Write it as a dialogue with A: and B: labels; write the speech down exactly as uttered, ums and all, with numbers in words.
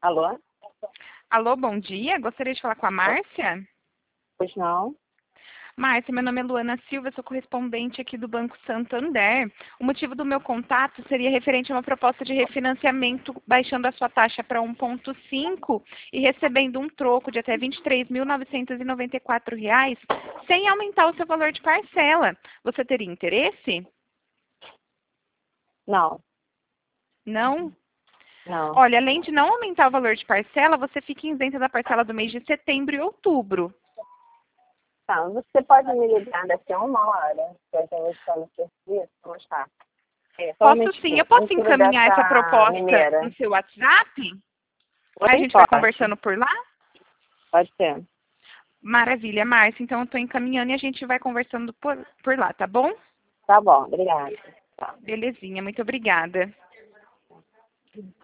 A: Alô?
B: Alô, bom dia. Gostaria de falar com a Márcia.
A: Pois não?
B: Márcia, meu nome é Luana Silva, sou correspondente aqui do Banco Santander. O motivo do meu contato seria referente a uma proposta de refinanciamento, baixando a sua taxa para um vírgula cinco e recebendo um troco de até vinte e três mil novecentos e noventa e quatro reais, sem aumentar o seu valor de parcela. Você teria interesse?
A: Não,
B: Não?
A: não.
B: Olha, além de não aumentar o valor de parcela, você fica isenta da parcela do mês de setembro e outubro.
A: Tá, você pode me ligar daqui a uma hora, que eu já estou no serviço, como está? É, só um
B: Posso sim, eu
A: minutinho.
B: posso
A: Um quilo
B: encaminhar essa
A: dessa
B: proposta
A: mineira.
B: no seu WhatsApp? Aí a
A: Oi?
B: gente vai
A: Pode.
B: conversando por lá?
A: Pode ser.
B: Maravilha, Márcia. Então eu estou encaminhando e a gente vai conversando por, por lá, tá bom?
A: Tá bom, obrigada. Tá.
B: Belezinha, muito obrigada.